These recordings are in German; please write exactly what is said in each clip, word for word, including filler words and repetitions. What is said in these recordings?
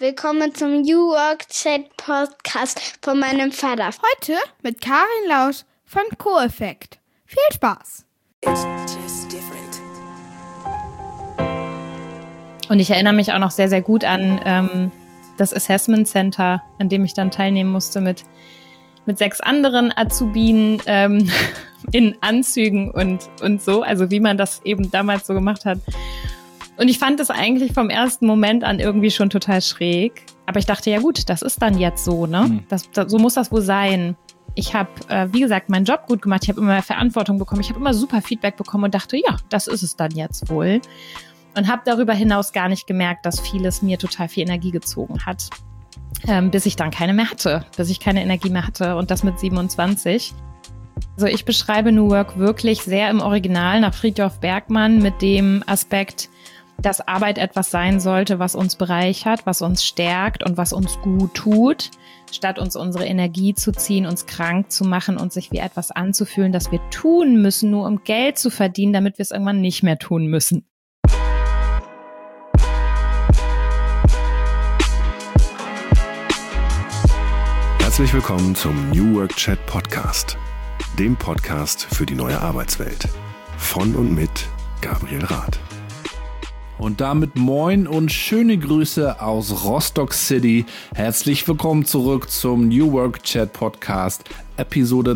Willkommen zum New Work Chat Podcast von meinem Vater. Heute mit Karin Lausch von Co-Effekt. Viel Spaß! Und ich erinnere mich auch noch sehr, sehr gut an ähm, das Assessment Center, an dem ich dann teilnehmen musste mit, mit sechs anderen Azubinen ähm, in Anzügen und, und so, also wie man das eben damals so gemacht hat. Und ich fand das eigentlich vom ersten Moment an irgendwie schon total schräg. Aber ich dachte, ja gut, das ist dann jetzt so, ne? Mhm. Das, das, so muss das wohl sein. Ich habe, äh, wie gesagt, meinen Job gut gemacht. Ich habe immer Verantwortung bekommen. Ich habe immer super Feedback bekommen und dachte, ja, das ist es dann jetzt wohl. Und habe darüber hinaus gar nicht gemerkt, dass vieles mir total viel Energie gezogen hat. Ähm, bis ich dann keine mehr hatte. Bis ich keine Energie mehr hatte. Und das mit siebenundzwanzig. Also ich beschreibe New Work wirklich sehr im Original nach Frithjof Bergmann mit dem Aspekt, dass Arbeit etwas sein sollte, was uns bereichert, was uns stärkt und was uns gut tut, statt uns unsere Energie zu ziehen, uns krank zu machen und sich wie etwas anzufühlen, das wir tun müssen, nur um Geld zu verdienen, damit wir es irgendwann nicht mehr tun müssen. Herzlich willkommen zum New Work Chat Podcast, dem Podcast für die neue Arbeitswelt. Von und mit Gabriel Rath. Und damit moin und schöne Grüße aus Rostock City. Herzlich willkommen zurück zum New Work Chat Podcast, Episode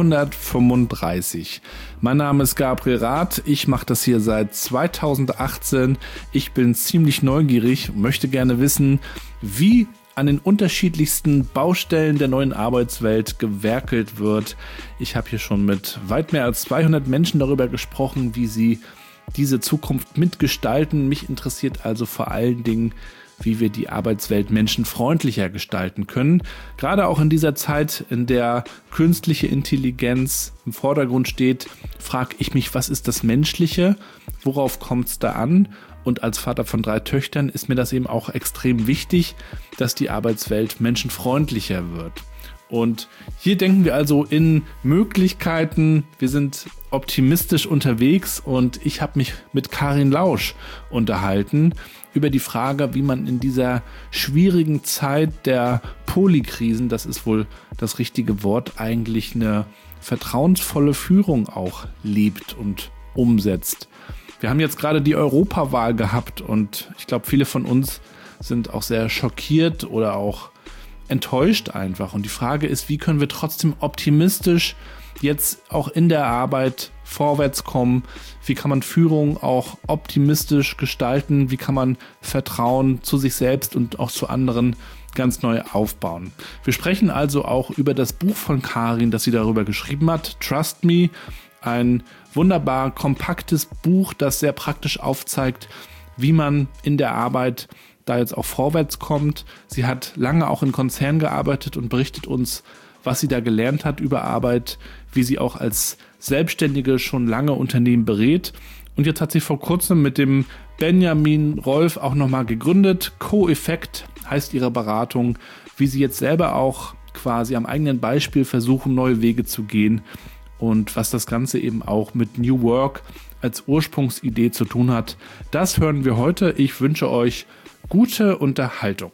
zweihundertfünfunddreißig. Mein Name ist Gabriel Rath, ich mache das hier seit zweitausendachtzehn. Ich bin ziemlich neugierig, möchte gerne wissen, wie an den unterschiedlichsten Baustellen der neuen Arbeitswelt gewerkelt wird. Ich habe hier schon mit weit mehr als zweihundert Menschen darüber gesprochen, wie sie diese Zukunft mitgestalten. Mich interessiert also vor allen Dingen, wie wir die Arbeitswelt menschenfreundlicher gestalten können. Gerade auch in dieser Zeit, in der künstliche Intelligenz im Vordergrund steht, frage ich mich, was ist das Menschliche? Worauf kommt es da an? Und als Vater von drei Töchtern ist mir das eben auch extrem wichtig, dass die Arbeitswelt menschenfreundlicher wird. Und hier denken wir also in Möglichkeiten. Wir sind optimistisch unterwegs und ich habe mich mit Karin Lausch unterhalten über die Frage, wie man in dieser schwierigen Zeit der Polykrisen, das ist wohl das richtige Wort, eigentlich eine vertrauensvolle Führung auch lebt und umsetzt. Wir haben jetzt gerade die Europawahl gehabt und ich glaube, viele von uns sind auch sehr schockiert oder auch enttäuscht einfach. Und die Frage ist, wie können wir trotzdem optimistisch jetzt auch in der Arbeit vorwärts kommen? Wie kann man Führung auch optimistisch gestalten? Wie kann man Vertrauen zu sich selbst und auch zu anderen ganz neu aufbauen? Wir sprechen also auch über das Buch von Karin, das sie darüber geschrieben hat, Trust Me, ein wunderbar kompaktes Buch, das sehr praktisch aufzeigt, wie man in der Arbeit da jetzt auch vorwärts kommt. Sie hat lange auch in Konzernen gearbeitet und berichtet uns, was sie da gelernt hat über Arbeit, wie sie auch als Selbstständige schon lange Unternehmen berät. Und jetzt hat sie vor kurzem mit dem Benjamin Rolf auch nochmal gegründet. Co-Effekt heißt ihre Beratung, wie sie jetzt selber auch quasi am eigenen Beispiel versuchen, neue Wege zu gehen und was das Ganze eben auch mit New Work als Ursprungsidee zu tun hat. Das hören wir heute. Ich wünsche euch gute Unterhaltung.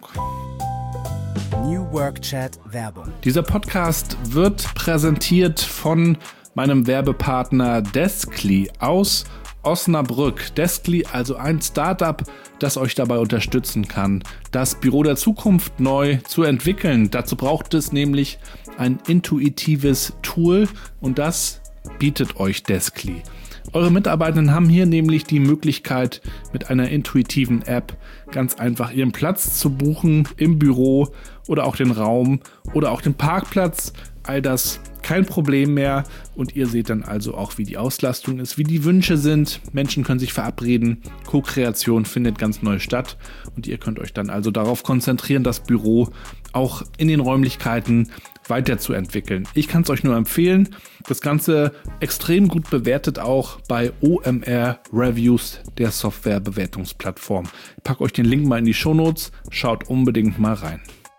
New Work Chat Werbung. Dieser Podcast wird präsentiert von meinem Werbepartner Deskly aus Osnabrück. Deskly, also ein Startup, das euch dabei unterstützen kann, das Büro der Zukunft neu zu entwickeln. Dazu braucht es nämlich ein intuitives Tool und das bietet euch Deskly. Eure Mitarbeitenden haben hier nämlich die Möglichkeit, mit einer intuitiven App ganz einfach ihren Platz zu buchen im Büro oder auch den Raum oder auch den Parkplatz. All das kein Problem mehr und ihr seht dann also auch, wie die Auslastung ist, wie die Wünsche sind. Menschen können sich verabreden, Co-Kreation findet ganz neu statt und ihr könnt euch dann also darauf konzentrieren, das Büro auch in den Räumlichkeiten weiterzuentwickeln. Ich kann es euch nur empfehlen. Das Ganze extrem gut bewertet auch bei O M R Reviews, der Softwarebewertungsplattform. Ich packe euch den Link mal in die Shownotes. Schaut unbedingt mal rein.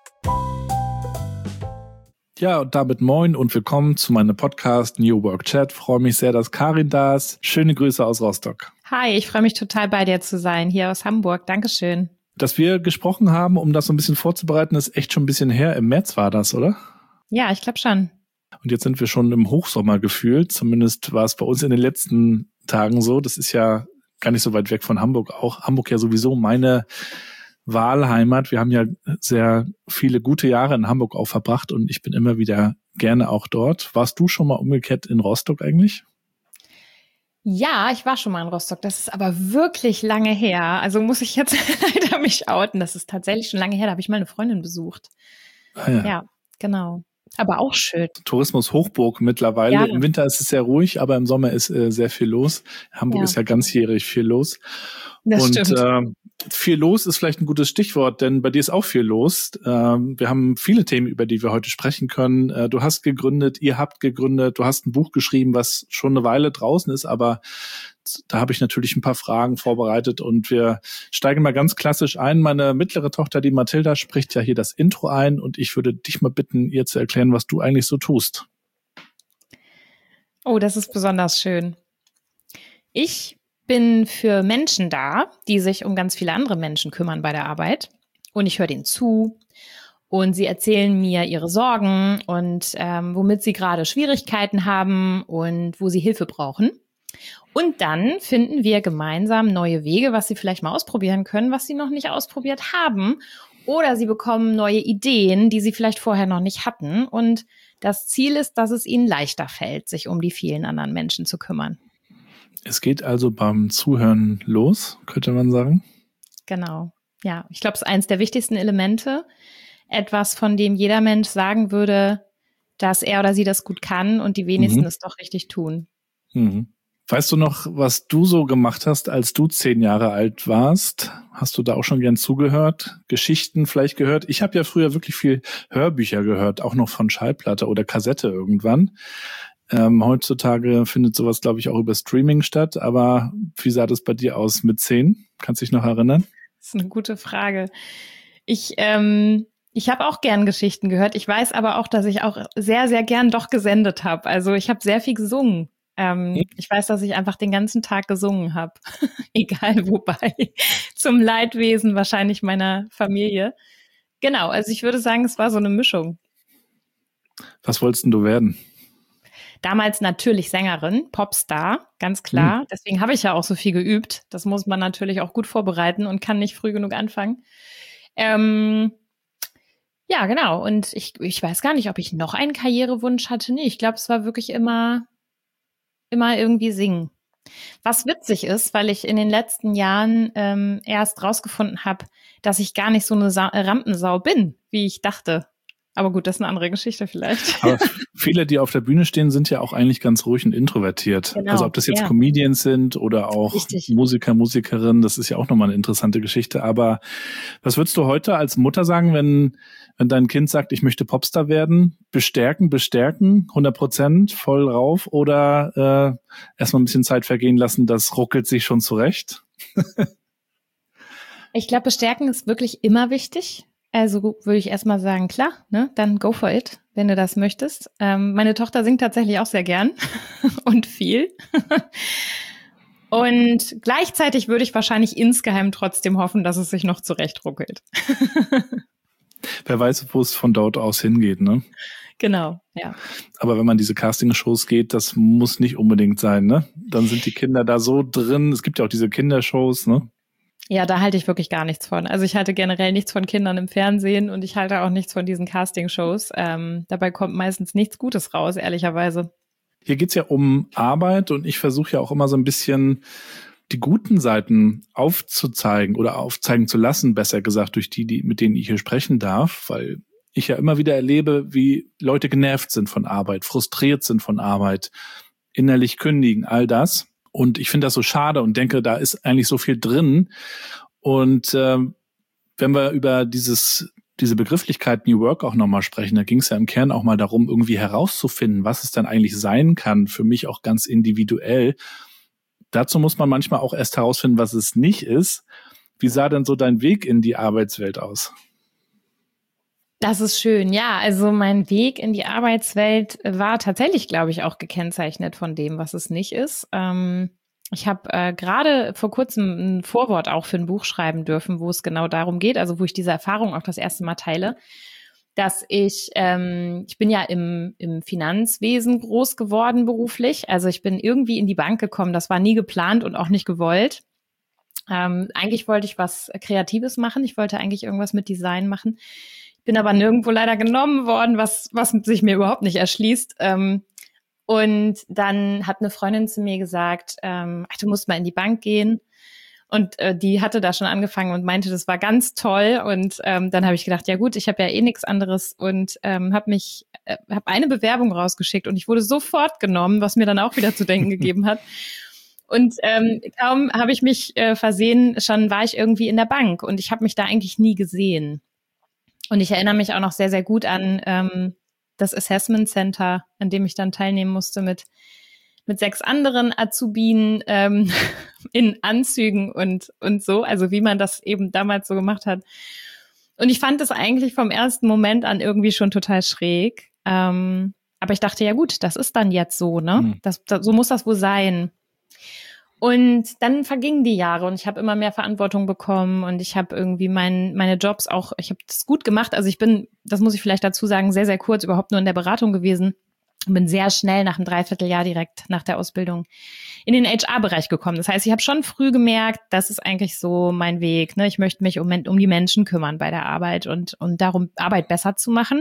Ja, und damit moin und willkommen zu meinem Podcast New Work Chat. Freue mich sehr, dass Karin da ist. Schöne Grüße aus Rostock. Hi, ich freue mich total bei dir zu sein, hier aus Hamburg. Dankeschön. Dass wir gesprochen haben, um das so ein bisschen vorzubereiten, ist echt schon ein bisschen her. Im März war das, oder? Ja, ich glaube schon. Und jetzt sind wir schon im Hochsommer gefühlt. Zumindest war es bei uns in den letzten Tagen so. Das ist ja gar nicht so weit weg von Hamburg auch. Hamburg ja sowieso meine Wahlheimat. Wir haben ja sehr viele gute Jahre in Hamburg auch verbracht und ich bin immer wieder gerne auch dort. Warst du schon mal umgekehrt in Rostock eigentlich? Ja, ich war schon mal in Rostock. Das ist aber wirklich lange her. Also muss ich jetzt leider mich outen. Das ist tatsächlich schon lange her. Da habe ich mal eine Freundin besucht. Ah, ja. Ja, genau. Aber auch schön. Tourismus Hochburg mittlerweile. Ja. Im Winter ist es sehr ruhig, aber im Sommer ist äh, sehr viel los. Hamburg Ja. ist ja ganzjährig viel los. Das und stimmt. Äh, viel los ist vielleicht ein gutes Stichwort, denn bei dir ist auch viel los. Ähm, wir haben viele Themen, über die wir heute sprechen können. Äh, du hast gegründet, ihr habt gegründet, du hast ein Buch geschrieben, was schon eine Weile draußen ist, aber da habe ich natürlich ein paar Fragen vorbereitet und wir steigen mal ganz klassisch ein. Meine mittlere Tochter, die Mathilda, spricht ja hier das Intro ein und ich würde dich mal bitten, ihr zu erklären, was du eigentlich so tust. Oh, das ist besonders schön. Ich bin für Menschen da, die sich um ganz viele andere Menschen kümmern bei der Arbeit. Und ich höre denen zu und sie erzählen mir ihre Sorgen und ähm, womit sie gerade Schwierigkeiten haben und wo sie Hilfe brauchen. Und dann finden wir gemeinsam neue Wege, was sie vielleicht mal ausprobieren können, was sie noch nicht ausprobiert haben. Oder sie bekommen neue Ideen, die sie vielleicht vorher noch nicht hatten. Und das Ziel ist, dass es ihnen leichter fällt, sich um die vielen anderen Menschen zu kümmern. Es geht also beim Zuhören los, könnte man sagen. Genau. Ja, ich glaube, es ist eines der wichtigsten Elemente. Etwas, von dem jeder Mensch sagen würde, dass er oder sie das gut kann und die wenigsten Mhm. es doch richtig tun. Mhm. Weißt du noch, was du so gemacht hast, als du zehn Jahre alt warst? Hast du da auch schon gern zugehört? Geschichten vielleicht gehört? Ich habe ja früher wirklich viel Hörbücher gehört, auch noch von Schallplatte oder Kassette irgendwann. Ähm, heutzutage findet sowas, glaube ich, auch über Streaming statt. Aber wie sah das bei dir aus mit zehn? Kannst du dich noch erinnern? Das ist eine gute Frage. Ich, ähm, ich habe auch gern Geschichten gehört. Ich weiß aber auch, dass ich auch sehr, sehr gern doch gesendet habe. Also ich habe sehr viel gesungen. Ähm, ich weiß, dass ich einfach den ganzen Tag gesungen habe. Egal wobei. Zum Leidwesen wahrscheinlich meiner Familie. Genau, also ich würde sagen, es war so eine Mischung. Was wolltest denn du werden? Damals natürlich Sängerin, Popstar, ganz klar. Hm. Deswegen habe ich ja auch so viel geübt. Das muss man natürlich auch gut vorbereiten und kann nicht früh genug anfangen. Ähm, ja, genau. Und ich, ich weiß gar nicht, ob ich noch einen Karrierewunsch hatte. Nee, ich glaube, es war wirklich immer, immer irgendwie singen. Was witzig ist, weil ich in den letzten Jahren ähm, erst rausgefunden habe, dass ich gar nicht so eine Sa- Rampensau bin, wie ich dachte. Aber gut, das ist eine andere Geschichte vielleicht. Aber viele, die auf der Bühne stehen, sind ja auch eigentlich ganz ruhig und introvertiert. Genau, Also ob das jetzt ja. Comedians sind oder auch Richtig. Musiker, Musikerinnen, das ist ja auch nochmal eine interessante Geschichte. Aber was würdest du heute als Mutter sagen, wenn, wenn dein Kind sagt, ich möchte Popstar werden? Bestärken, bestärken, hundert Prozent, voll rauf oder äh, erstmal ein bisschen Zeit vergehen lassen, das ruckelt sich schon zurecht? Ich glaube, bestärken ist wirklich immer wichtig. Also würde ich erstmal sagen, klar, ne, dann go for it, wenn du das möchtest. Ähm, meine Tochter singt tatsächlich auch sehr gern und viel. Und gleichzeitig würde ich wahrscheinlich insgeheim trotzdem hoffen, dass es sich noch zurechtruckelt. Wer weiß, wo es von dort aus hingeht, ne? Genau, ja. Aber wenn man diese Castingshows geht, das muss nicht unbedingt sein, ne? Dann sind die Kinder da so drin. Es gibt ja auch diese Kindershows, ne? Ja, da halte ich wirklich gar nichts von. Also ich halte generell nichts von Kindern im Fernsehen und ich halte auch nichts von diesen Castingshows. Ähm, dabei kommt meistens nichts Gutes raus, ehrlicherweise. Hier geht's ja um Arbeit und ich versuche ja auch immer so ein bisschen die guten Seiten aufzuzeigen oder aufzeigen zu lassen, besser gesagt, durch die, die mit denen ich hier sprechen darf, weil ich ja immer wieder erlebe, wie Leute genervt sind von Arbeit, frustriert sind von Arbeit, innerlich kündigen, all das. Und ich finde das so schade und denke, da ist eigentlich so viel drin. Und ähm, wenn wir über dieses diese Begrifflichkeit New Work auch nochmal sprechen, da ging es ja im Kern auch mal darum, irgendwie herauszufinden, was es dann eigentlich sein kann, für mich auch ganz individuell. Dazu muss man manchmal auch erst herausfinden, was es nicht ist. Wie sah denn so dein Weg in die Arbeitswelt aus? Das ist schön, ja. Also mein Weg in die Arbeitswelt war tatsächlich, glaube ich, auch gekennzeichnet von dem, was es nicht ist. Ähm, Ich habe äh, gerade vor kurzem ein Vorwort auch für ein Buch schreiben dürfen, wo es genau darum geht, also wo ich diese Erfahrung auch das erste Mal teile, dass ich, ähm, ich bin ja im, im Finanzwesen groß geworden beruflich, also ich bin irgendwie in die Bank gekommen, das war nie geplant und auch nicht gewollt. Ähm, eigentlich wollte ich was Kreatives machen, ich wollte eigentlich irgendwas mit Design machen, bin aber nirgendwo leider genommen worden, was, was sich mir überhaupt nicht erschließt. Ähm, Und dann hat eine Freundin zu mir gesagt, ähm, ach, du musst mal in die Bank gehen. Und äh, die hatte da schon angefangen und meinte, das war ganz toll. Und ähm, dann habe ich gedacht, ja gut, ich habe ja eh nichts anderes und ähm, habe mich, äh, habe eine Bewerbung rausgeschickt und ich wurde sofort genommen, was mir dann auch wieder zu denken gegeben hat. Und ähm, kaum habe ich mich äh, versehen, schon war ich irgendwie in der Bank und ich habe mich da eigentlich nie gesehen. Und ich erinnere mich auch noch sehr, sehr gut an ähm, das Assessment Center, an dem ich dann teilnehmen musste mit mit sechs anderen Azubinen ähm, in Anzügen und und so, also wie man das eben damals so gemacht hat. Und ich fand das eigentlich vom ersten Moment an irgendwie schon total schräg. Ähm, aber ich dachte, ja gut, das ist dann jetzt so, ne? Mhm. Das, das, so muss das wohl sein. Und dann vergingen die Jahre und ich habe immer mehr Verantwortung bekommen und ich habe irgendwie mein, meine Jobs auch, ich habe das gut gemacht. Also ich bin, das muss ich vielleicht dazu sagen, sehr, sehr kurz überhaupt nur in der Beratung gewesen und bin sehr schnell nach einem Dreivierteljahr direkt nach der Ausbildung in den H R-Bereich gekommen. Das heißt, ich habe schon früh gemerkt, das ist eigentlich so mein Weg. Ne? Ich möchte mich um, um die Menschen kümmern bei der Arbeit und, und darum, Arbeit besser zu machen.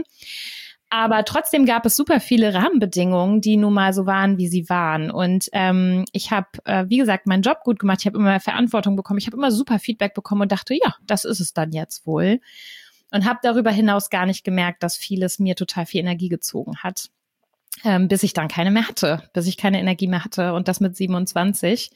Aber trotzdem gab es super viele Rahmenbedingungen, die nun mal so waren, wie sie waren. Und ähm, ich habe, äh, wie gesagt, meinen Job gut gemacht. Ich habe immer mehr Verantwortung bekommen. Ich habe immer super Feedback bekommen und dachte, ja, das ist es dann jetzt wohl. Und habe darüber hinaus gar nicht gemerkt, dass vieles mir total viel Energie gezogen hat. Ähm, bis ich dann keine mehr hatte, bis ich keine Energie mehr hatte und das mit siebenundzwanzig.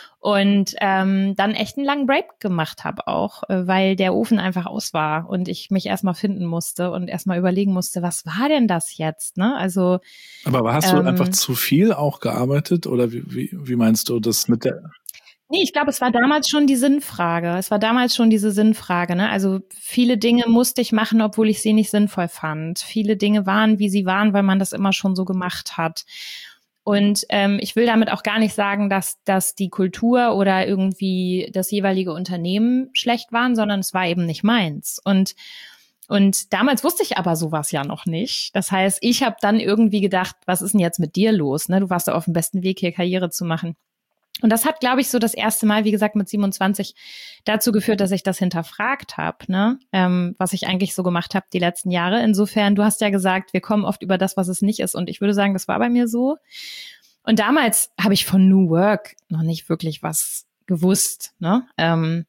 Und ähm, dann echt einen langen Break gemacht habe auch, äh, weil der Ofen einfach aus war und ich mich erstmal finden musste und erstmal überlegen musste, was war denn das jetzt? Ne? Also, aber hast ähm, du einfach zu viel auch gearbeitet oder wie, wie, wie meinst du das mit der... Nee, ich glaube, es war damals schon die Sinnfrage. Es war damals schon diese Sinnfrage. Ne? Also viele Dinge musste ich machen, obwohl ich sie nicht sinnvoll fand. Viele Dinge waren, wie sie waren, weil man das immer schon so gemacht hat. Und ähm, ich will damit auch gar nicht sagen, dass, dass die Kultur oder irgendwie das jeweilige Unternehmen schlecht waren, sondern es war eben nicht meins. Und und damals wusste ich aber sowas ja noch nicht. Das heißt, ich habe dann irgendwie gedacht, was ist denn jetzt mit dir los? Ne? Du warst ja auf dem besten Weg, hier Karriere zu machen. Und das hat, glaube ich, so das erste Mal, wie gesagt, mit siebenundzwanzig dazu geführt, dass ich das hinterfragt habe, ne? ähm, was ich eigentlich so gemacht habe die letzten Jahre. Insofern, du hast ja gesagt, wir kommen oft über das, was es nicht ist. Und ich würde sagen, das war bei mir so. Und damals habe ich von New Work noch nicht wirklich was gewusst. Ne? Ähm,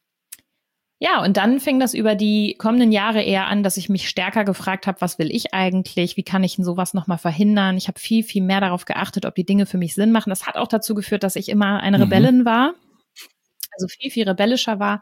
ja, und dann fing das über die kommenden Jahre eher an, dass ich mich stärker gefragt habe, was will ich eigentlich? Wie kann ich denn sowas nochmal verhindern? Ich habe viel, viel mehr darauf geachtet, ob die Dinge für mich Sinn machen. Das hat auch dazu geführt, dass ich immer eine Rebellin mhm. war, also viel, viel rebellischer war.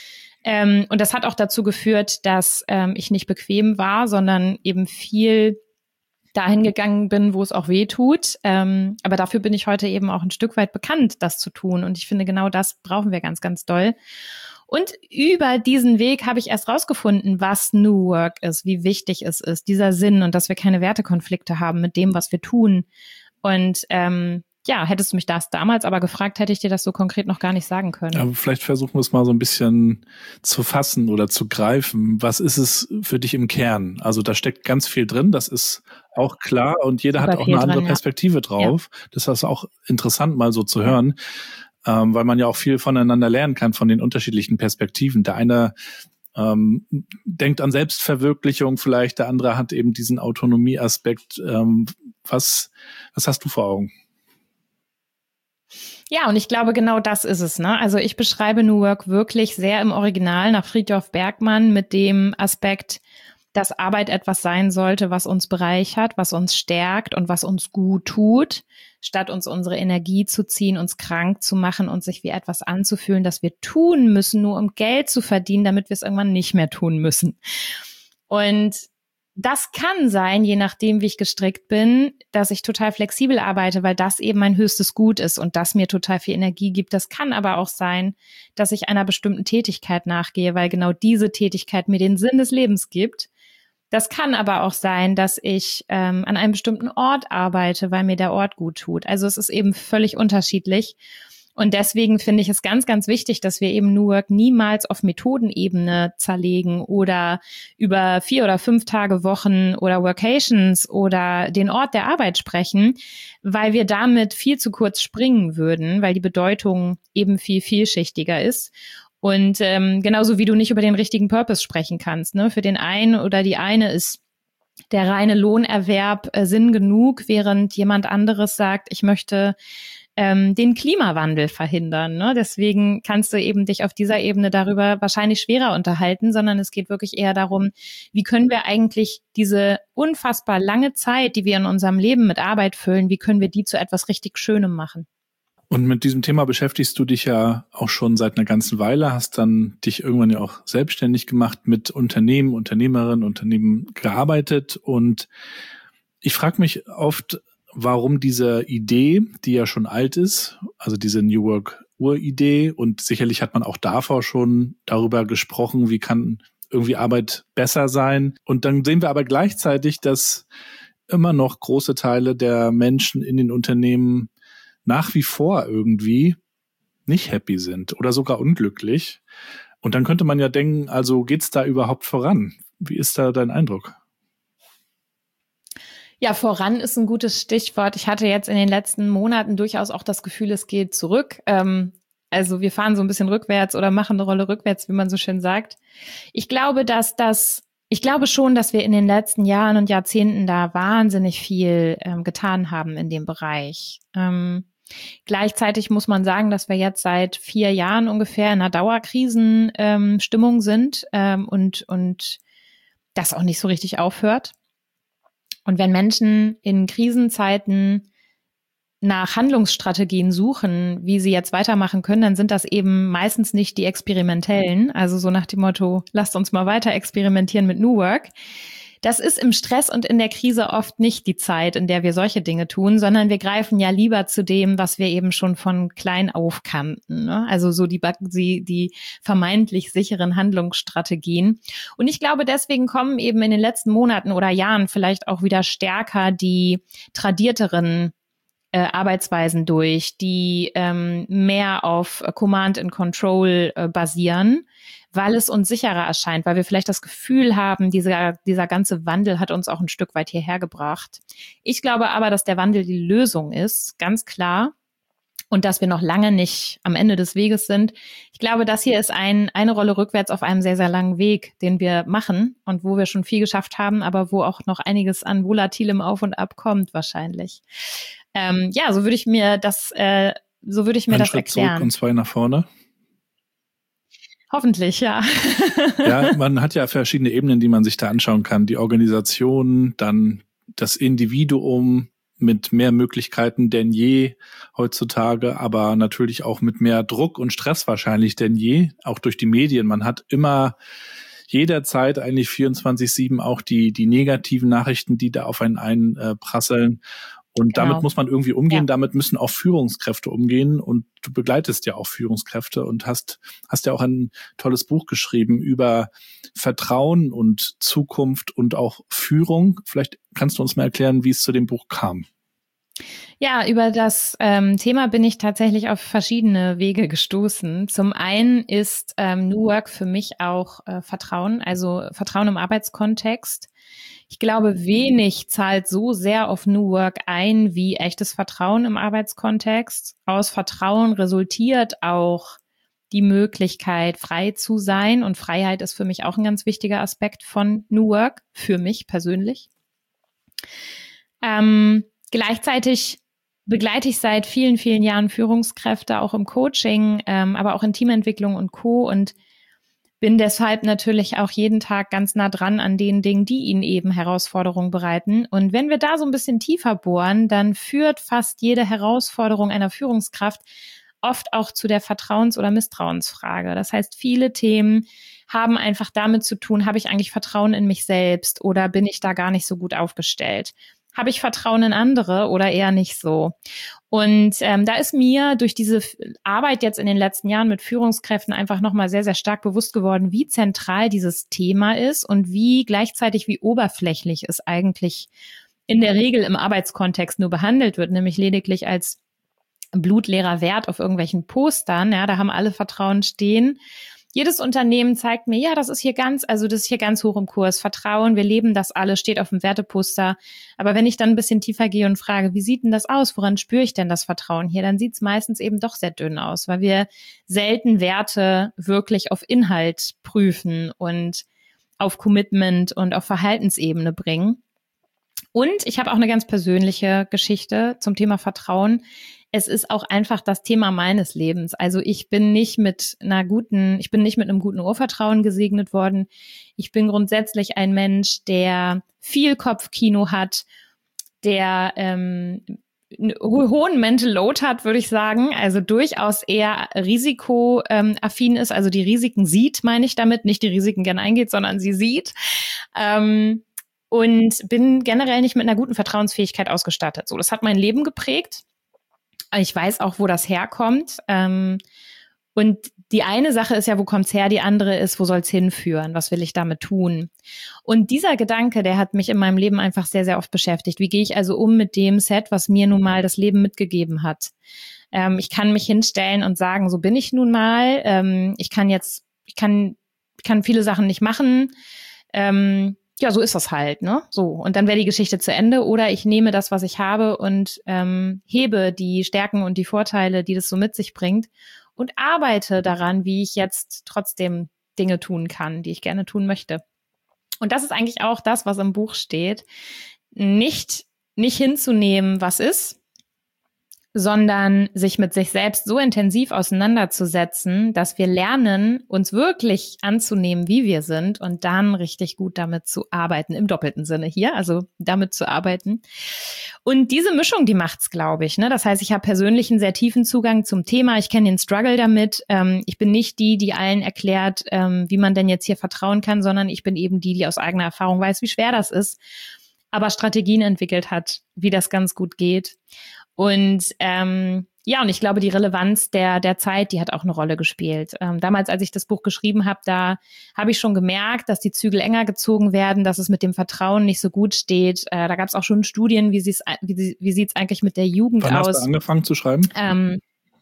Ähm, und das hat auch dazu geführt, dass ähm, ich nicht bequem war, sondern eben viel dahin gegangen bin, wo es auch weh tut. Ähm, aber dafür bin ich heute eben auch ein Stück weit bekannt, das zu tun. Und ich finde, genau das brauchen wir ganz, ganz doll. Und über diesen Weg habe ich erst rausgefunden, was New Work ist, wie wichtig es ist, dieser Sinn und dass wir keine Wertekonflikte haben mit dem, was wir tun. Und ähm, ja, hättest du mich das damals aber gefragt, hätte ich dir das so konkret noch gar nicht sagen können. Aber vielleicht versuchen wir es mal so ein bisschen zu fassen oder zu greifen. Was ist es für dich im Kern? Also da steckt ganz viel drin, das ist auch klar und jeder aber hat auch eine andere dran, Perspektive ja. drauf. Ja. Das ist auch interessant mal so zu hören. Ähm, weil man ja auch viel voneinander lernen kann von den unterschiedlichen Perspektiven. Der eine ähm, denkt an Selbstverwirklichung vielleicht, der andere hat eben diesen Autonomieaspekt. Ähm, was, was hast du vor Augen? Ja, und ich glaube, genau das ist es. Ne? Also ich beschreibe New Work wirklich sehr im Original nach Frithjof Bergmann mit dem Aspekt, dass Arbeit etwas sein sollte, was uns bereichert, was uns stärkt und was uns gut tut, statt uns unsere Energie zu ziehen, uns krank zu machen und sich wie etwas anzufühlen, das wir tun müssen, nur um Geld zu verdienen, damit wir es irgendwann nicht mehr tun müssen. Und das kann sein, je nachdem, wie ich gestrickt bin, dass ich total flexibel arbeite, weil das eben mein höchstes Gut ist und das mir total viel Energie gibt. Das kann aber auch sein, dass ich einer bestimmten Tätigkeit nachgehe, weil genau diese Tätigkeit mir den Sinn des Lebens gibt. Das kann aber auch sein, dass ich ähm, an einem bestimmten Ort arbeite, weil mir der Ort gut tut. Also es ist eben völlig unterschiedlich. Und deswegen finde ich es ganz, ganz wichtig, dass wir eben New Work niemals auf Methodenebene zerlegen oder über vier oder fünf Tage Wochen oder Workations oder den Ort der Arbeit sprechen, weil wir damit viel zu kurz springen würden, weil die Bedeutung eben viel vielschichtiger ist. Und ähm, genauso wie du nicht über den richtigen Purpose sprechen kannst, ne? Für den einen oder die eine ist der reine Lohnerwerb äh, Sinn genug, während jemand anderes sagt, ich möchte ähm, den Klimawandel verhindern. Ne? Deswegen kannst du eben dich auf dieser Ebene darüber wahrscheinlich schwerer unterhalten, sondern es geht wirklich eher darum, wie können wir eigentlich diese unfassbar lange Zeit, die wir in unserem Leben mit Arbeit füllen, wie können wir die zu etwas richtig Schönem machen? Und mit diesem Thema beschäftigst du dich ja auch schon seit einer ganzen Weile, hast dann dich irgendwann ja auch selbstständig gemacht, mit Unternehmen, Unternehmerinnen, Unternehmen gearbeitet. Und ich frage mich oft, warum diese Idee, die ja schon alt ist, also diese New Work Uridee, und sicherlich hat man auch davor schon darüber gesprochen, wie kann irgendwie Arbeit besser sein. Und dann sehen wir aber gleichzeitig, dass immer noch große Teile der Menschen in den Unternehmen nach wie vor irgendwie nicht happy sind oder sogar unglücklich. Und dann könnte man ja denken, also geht's da überhaupt voran? Wie ist da dein Eindruck? Ja, voran ist ein gutes Stichwort. Ich hatte jetzt in den letzten Monaten durchaus auch das Gefühl, es geht zurück. Ähm, also wir fahren so ein bisschen rückwärts oder machen eine Rolle rückwärts, wie man so schön sagt. Ich glaube, dass das, ich glaube schon, dass wir in den letzten Jahren und Jahrzehnten da wahnsinnig viel ähm, getan haben in dem Bereich. Ähm, Gleichzeitig muss man sagen, dass wir jetzt seit vier Jahren ungefähr in einer Dauerkrisenstimmung ähm, sind ähm, und, und das auch nicht so richtig aufhört. Und wenn Menschen in Krisenzeiten nach Handlungsstrategien suchen, wie sie jetzt weitermachen können, dann sind das eben meistens nicht die experimentellen, also so nach dem Motto, lasst uns mal weiter experimentieren mit New Work. Das ist im Stress und in der Krise oft nicht die Zeit, in der wir solche Dinge tun, sondern wir greifen ja lieber zu dem, was wir eben schon von klein auf kannten, ne? Also so die, die, die vermeintlich sicheren Handlungsstrategien. Und ich glaube, deswegen kommen eben in den letzten Monaten oder Jahren vielleicht auch wieder stärker die tradierteren äh, Arbeitsweisen durch, die ähm, mehr auf Command and Control äh, basieren, weil es uns sicherer erscheint, weil wir vielleicht das Gefühl haben, dieser, dieser ganze Wandel hat uns auch ein Stück weit hierher gebracht. Ich glaube aber, dass der Wandel die Lösung ist, ganz klar, und dass wir noch lange nicht am Ende des Weges sind. Ich glaube, das hier ist ein, eine Rolle rückwärts auf einem sehr, sehr langen Weg, den wir machen und wo wir schon viel geschafft haben, aber wo auch noch einiges an volatilem Auf und Ab kommt wahrscheinlich. Ähm, ja, so würde ich mir das, äh, so würde ich mir Ein das Schritt erklären. Zurück und zwei nach vorne. Hoffentlich, ja. Ja, man hat ja verschiedene Ebenen, die man sich da anschauen kann. Die Organisation, dann das Individuum mit mehr Möglichkeiten denn je heutzutage, aber natürlich auch mit mehr Druck und Stress wahrscheinlich denn je, auch durch die Medien. Man hat immer jederzeit eigentlich vierundzwanzig sieben auch die die negativen Nachrichten, die da auf einen einprasseln. Und Genau. damit muss man irgendwie umgehen, Ja. damit müssen auch Führungskräfte umgehen, und du begleitest ja auch Führungskräfte und hast hast ja auch ein tolles Buch geschrieben über Vertrauen und Zukunft und auch Führung. Vielleicht kannst du uns mal erklären, wie es zu dem Buch kam. Ja, über das ähm, Thema bin ich tatsächlich auf verschiedene Wege gestoßen. Zum einen ist ähm, New Work für mich auch äh, Vertrauen, also Vertrauen im Arbeitskontext. Ich glaube, wenig zahlt so sehr auf New Work ein wie echtes Vertrauen im Arbeitskontext. Aus Vertrauen resultiert auch die Möglichkeit, frei zu sein. Und Freiheit ist für mich auch ein ganz wichtiger Aspekt von New Work, für mich persönlich. Ähm, gleichzeitig begleite ich seit vielen, vielen Jahren Führungskräfte, auch im Coaching, ähm, aber auch in Teamentwicklung und Co. Und bin deshalb natürlich auch jeden Tag ganz nah dran an den Dingen, die ihnen eben Herausforderungen bereiten. Und wenn wir da so ein bisschen tiefer bohren, dann führt fast jede Herausforderung einer Führungskraft oft auch zu der Vertrauens- oder Misstrauensfrage. Das heißt, viele Themen haben einfach damit zu tun, habe ich eigentlich Vertrauen in mich selbst oder bin ich da gar nicht so gut aufgestellt? Habe ich Vertrauen in andere oder eher nicht so? Und ähm, da ist mir durch diese Arbeit jetzt in den letzten Jahren mit Führungskräften einfach nochmal sehr, sehr stark bewusst geworden, wie zentral dieses Thema ist und wie gleichzeitig, wie oberflächlich es eigentlich in der Regel im Arbeitskontext nur behandelt wird, nämlich lediglich als blutleerer Wert auf irgendwelchen Postern, ja, da haben alle Vertrauen stehen. Jedes Unternehmen zeigt mir, ja, das ist hier ganz, also das ist hier ganz hoch im Kurs. Vertrauen, wir leben das alle, steht auf dem Werteposter. Aber wenn ich dann ein bisschen tiefer gehe und frage, wie sieht denn das aus? Woran spüre ich denn das Vertrauen hier? Dann sieht es meistens eben doch sehr dünn aus, weil wir selten Werte wirklich auf Inhalt prüfen und auf Commitment und auf Verhaltensebene bringen. Und ich habe auch eine ganz persönliche Geschichte zum Thema Vertrauen. Es ist auch einfach das Thema meines Lebens. Also ich bin nicht mit einer guten, ich bin nicht mit einem guten Urvertrauen gesegnet worden. Ich bin grundsätzlich ein Mensch, der viel Kopfkino hat, der ähm, einen hohen Mental Load hat, würde ich sagen. Also durchaus eher risikoaffin ist, also die Risiken sieht, meine ich damit, nicht die Risiken gerne eingeht, sondern sie sieht. Ähm, und bin generell nicht mit einer guten Vertrauensfähigkeit ausgestattet. So, das hat mein Leben geprägt. Ich weiß auch, wo das herkommt. Ähm, und die eine Sache ist ja, wo kommt's her? Die andere ist, wo soll's hinführen? Was will ich damit tun? Und dieser Gedanke, der hat mich in meinem Leben einfach sehr, sehr oft beschäftigt. Wie gehe ich also um mit dem Set, was mir nun mal das Leben mitgegeben hat? Ähm, ich kann mich hinstellen und sagen, so bin ich nun mal. Ähm, ich kann jetzt, ich kann, ich kann viele Sachen nicht machen. Ähm, Ja, so ist das halt, ne? So. Und dann wäre die Geschichte zu Ende. Oder ich nehme das, was ich habe und ähm, hebe die Stärken und die Vorteile, die das so mit sich bringt und arbeite daran, wie ich jetzt trotzdem Dinge tun kann, die ich gerne tun möchte. Und das ist eigentlich auch das, was im Buch steht. Nicht, nicht hinzunehmen, was ist, sondern sich mit sich selbst so intensiv auseinanderzusetzen, dass wir lernen, uns wirklich anzunehmen, wie wir sind und dann richtig gut damit zu arbeiten, im doppelten Sinne hier, also damit zu arbeiten. Und diese Mischung, die macht's, glaube ich, ne? Das heißt, ich habe persönlich einen sehr tiefen Zugang zum Thema, ich kenne den Struggle damit, ähm, ich bin nicht die, die allen erklärt, ähm, wie man denn jetzt hier vertrauen kann, sondern ich bin eben die, die aus eigener Erfahrung weiß, wie schwer das ist, aber Strategien entwickelt hat, wie das ganz gut geht. Und ähm, ja, und ich glaube, die Relevanz der der Zeit, die hat auch eine Rolle gespielt. Ähm, damals, als ich das Buch geschrieben habe, da habe ich schon gemerkt, dass die Zügel enger gezogen werden, dass es mit dem Vertrauen nicht so gut steht. Äh, da gab es auch schon Studien, wie sieht's wie, wie sieht's eigentlich mit der Jugend Wann aus? Wann hast du angefangen zu schreiben? Ähm,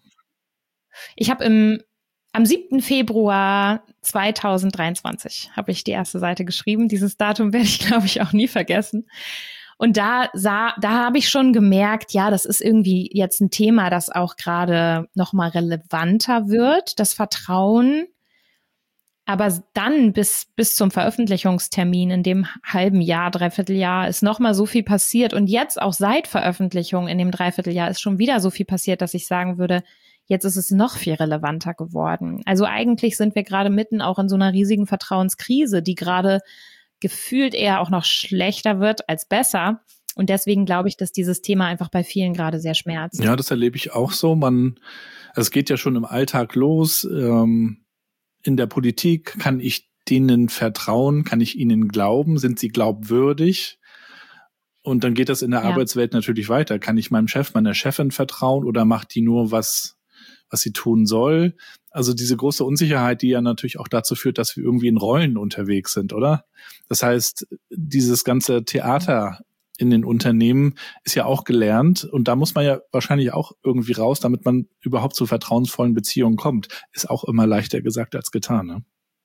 ich habe im am siebten Februar zweitausenddreiundzwanzig habe ich die erste Seite geschrieben. Dieses Datum werde ich, glaube ich, auch nie vergessen. Und da sah, da habe ich schon gemerkt, ja, das ist irgendwie jetzt ein Thema, das auch gerade noch mal relevanter wird, das Vertrauen. Aber dann bis bis zum Veröffentlichungstermin in dem halben Jahr, Dreivierteljahr ist noch mal so viel passiert. Und jetzt auch seit Veröffentlichung in dem Dreivierteljahr ist schon wieder so viel passiert, dass ich sagen würde, jetzt ist es noch viel relevanter geworden. Also eigentlich sind wir gerade mitten auch in so einer riesigen Vertrauenskrise, die gerade gefühlt eher auch noch schlechter wird als besser. Und deswegen glaube ich, dass dieses Thema einfach bei vielen gerade sehr schmerzt. Ja, das erlebe ich auch so. Man, es geht ja schon im Alltag los. Ähm, in der Politik kann ich denen vertrauen, kann ich ihnen glauben, sind sie glaubwürdig? Und dann geht das in der ja. Arbeitswelt natürlich weiter. Kann ich meinem Chef, meiner Chefin vertrauen oder macht die nur was, was sie tun soll? Also diese große Unsicherheit, die ja natürlich auch dazu führt, dass wir irgendwie in Rollen unterwegs sind, oder? Das heißt, dieses ganze Theater in den Unternehmen ist ja auch gelernt und da muss man ja wahrscheinlich auch irgendwie raus, damit man überhaupt zu vertrauensvollen Beziehungen kommt. Ist auch immer leichter gesagt als getan, ne?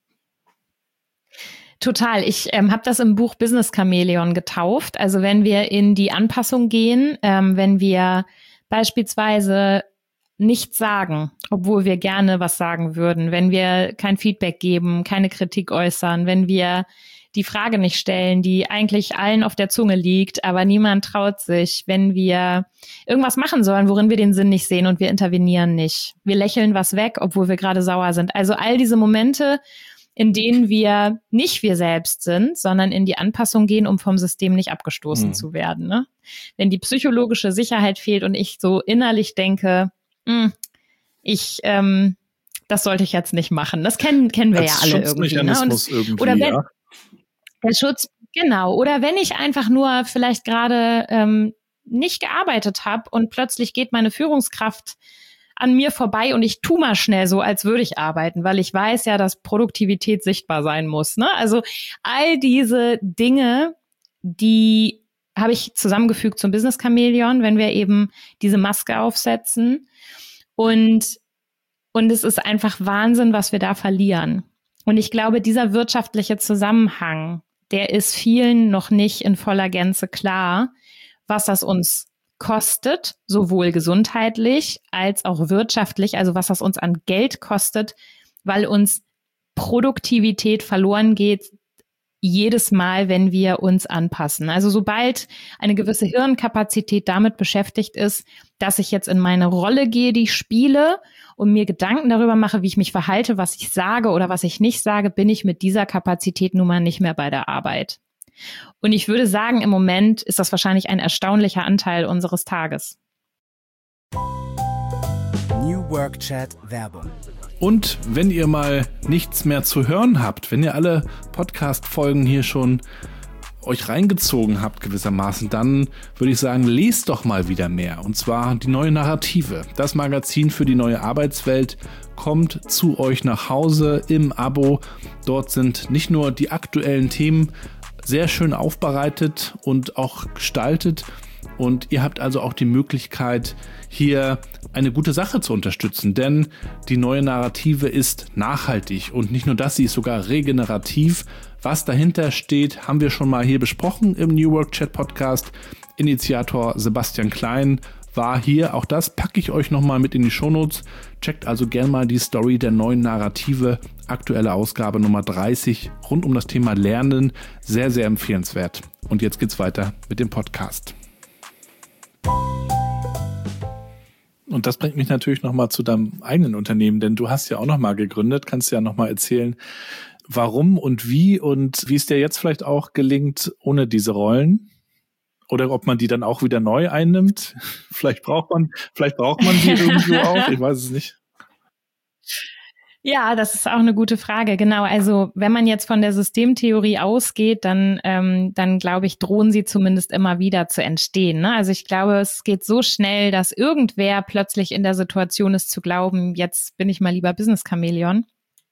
Total. Ich ähm, habe das im Buch Business Chamäleon getauft. Also wenn wir in die Anpassung gehen, ähm, wenn wir beispielsweise nichts sagen, obwohl wir gerne was sagen würden, wenn wir kein Feedback geben, keine Kritik äußern, wenn wir die Frage nicht stellen, die eigentlich allen auf der Zunge liegt, aber niemand traut sich, wenn wir irgendwas machen sollen, worin wir den Sinn nicht sehen und wir intervenieren nicht. Wir lächeln was weg, obwohl wir gerade sauer sind. Also all diese Momente, in denen wir nicht wir selbst sind, sondern in die Anpassung gehen, um vom System nicht abgestoßen mhm. zu werden. Ne? Wenn die psychologische Sicherheit fehlt und ich so innerlich denke, ich, ähm, das sollte ich jetzt nicht machen. Das kennen kennen wir Als ja alle irgendwie. Ne? Und das, irgendwie oder wenn, ja. der Schutz, genau. Oder wenn ich einfach nur vielleicht gerade ähm, nicht gearbeitet habe und plötzlich geht meine Führungskraft an mir vorbei und ich tu mal schnell so, als würde ich arbeiten, weil ich weiß ja, dass Produktivität sichtbar sein muss. Ne? Also all diese Dinge, die habe ich zusammengefügt zum Business Chamäleon, wenn wir eben diese Maske aufsetzen. Und, und es ist einfach Wahnsinn, was wir da verlieren. Und ich glaube, dieser wirtschaftliche Zusammenhang, der ist vielen noch nicht in voller Gänze klar, was das uns kostet, sowohl gesundheitlich als auch wirtschaftlich, also was das uns an Geld kostet, weil uns Produktivität verloren geht, jedes Mal, wenn wir uns anpassen. Also sobald eine gewisse Hirnkapazität damit beschäftigt ist, dass ich jetzt in meine Rolle gehe, die ich spiele und mir Gedanken darüber mache, wie ich mich verhalte, was ich sage oder was ich nicht sage, bin ich mit dieser Kapazität nun mal nicht mehr bei der Arbeit. Und ich würde sagen, im Moment ist das wahrscheinlich ein erstaunlicher Anteil unseres Tages. New Work Chat Werbung. Und wenn ihr mal nichts mehr zu hören habt, wenn ihr alle Podcast-Folgen hier schon euch reingezogen habt gewissermaßen, dann würde ich sagen, lest doch mal wieder mehr. Und zwar die neue Narrative. Das Magazin für die neue Arbeitswelt kommt zu euch nach Hause im Abo. Dort sind nicht nur die aktuellen Themen sehr schön aufbereitet und auch gestaltet. Und ihr habt also auch die Möglichkeit, hier eine gute Sache zu unterstützen, denn die neue Narrative ist nachhaltig und nicht nur das, sie ist sogar regenerativ. Was dahinter steht, haben wir schon mal hier besprochen im New Work Chat Podcast. Initiator Sebastian Klein war hier. Auch das packe ich euch nochmal mit in die Shownotes. Checkt also gerne mal die Story der neuen Narrative, aktuelle Ausgabe Nummer dreißig, rund um das Thema Lernen. Sehr, sehr empfehlenswert. Und jetzt geht's weiter mit dem Podcast. Und das bringt mich natürlich nochmal zu deinem eigenen Unternehmen, denn du hast ja auch nochmal gegründet. Kannst du ja nochmal erzählen, warum und wie und wie es dir jetzt vielleicht auch gelingt ohne diese Rollen? Oder ob man die dann auch wieder neu einnimmt? Vielleicht braucht man, vielleicht braucht man sie irgendwo auch. Ich weiß es nicht. Ja, das ist auch eine gute Frage. Genau, also wenn man jetzt von der Systemtheorie ausgeht, dann, ähm, dann glaube ich, drohen sie zumindest immer wieder zu entstehen. Ne? Also ich glaube, es geht so schnell, dass irgendwer plötzlich in der Situation ist zu glauben, jetzt bin ich mal lieber Business Chamäleon.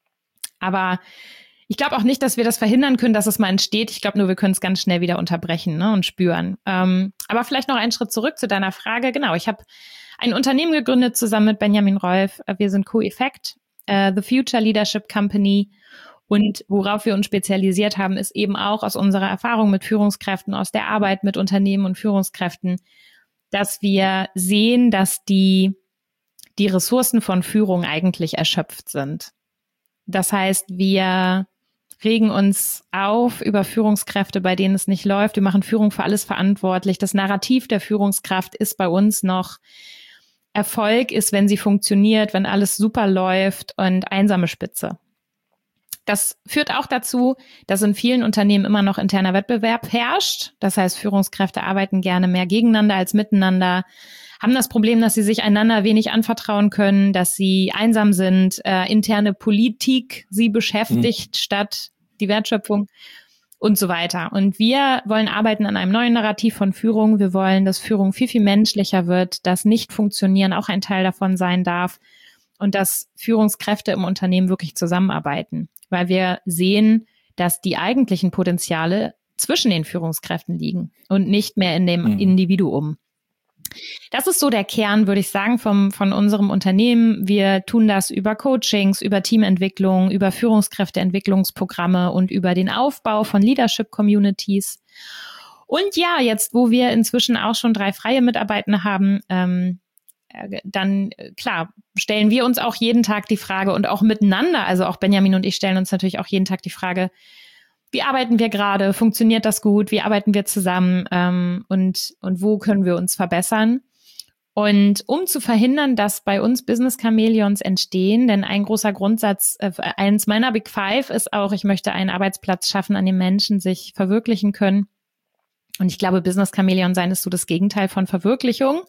Aber ich glaube auch nicht, dass wir das verhindern können, dass es mal entsteht. Ich glaube nur, wir können es ganz schnell wieder unterbrechen, ne, und spüren. Ähm, aber vielleicht noch einen Schritt zurück zu deiner Frage. Genau, ich habe ein Unternehmen gegründet zusammen mit Benjamin Rolf. Wir sind Co-Effect. Uh, The Future Leadership Company, und worauf wir uns spezialisiert haben, ist eben auch aus unserer Erfahrung mit Führungskräften, aus der Arbeit mit Unternehmen und Führungskräften, dass wir sehen, dass die, die Ressourcen von Führung eigentlich erschöpft sind. Das heißt, wir regen uns auf über Führungskräfte, bei denen es nicht läuft. Wir machen Führung für alles verantwortlich. Das Narrativ der Führungskraft ist bei uns noch: Erfolg ist, wenn sie funktioniert, wenn alles super läuft, und einsame Spitze. Das führt auch dazu, dass in vielen Unternehmen immer noch interner Wettbewerb herrscht. Das heißt, Führungskräfte arbeiten gerne mehr gegeneinander als miteinander, haben das Problem, dass sie sich einander wenig anvertrauen können, dass sie einsam sind, äh, interne Politik sie beschäftigt, mhm. statt die Wertschöpfung und so weiter. Und wir wollen arbeiten an einem neuen Narrativ von Führung. Wir wollen, dass Führung viel, viel menschlicher wird, dass Nicht-Funktionieren auch ein Teil davon sein darf und dass Führungskräfte im Unternehmen wirklich zusammenarbeiten, weil wir sehen, dass die eigentlichen Potenziale zwischen den Führungskräften liegen und nicht mehr in dem mhm. Individuum. Das ist so der Kern, würde ich sagen, vom, von unserem Unternehmen. Wir tun das über Coachings, über Teamentwicklung, über Führungskräfteentwicklungsprogramme und über den Aufbau von Leadership-Communities. Und ja, jetzt, wo wir inzwischen auch schon drei freie Mitarbeitende haben, ähm, dann, klar, stellen wir uns auch jeden Tag die Frage und auch miteinander, also auch Benjamin und ich stellen uns natürlich auch jeden Tag die Frage, wie arbeiten wir gerade? Funktioniert das gut? Wie arbeiten wir zusammen? Ähm, und, und wo können wir uns verbessern? Und um zu verhindern, dass bei uns Business Chamäleons entstehen, denn ein großer Grundsatz, äh, eins meiner Big Five ist auch, ich möchte einen Arbeitsplatz schaffen, an dem Menschen sich verwirklichen können. Und ich glaube, Business Chamäleon sein ist so das Gegenteil von Verwirklichung,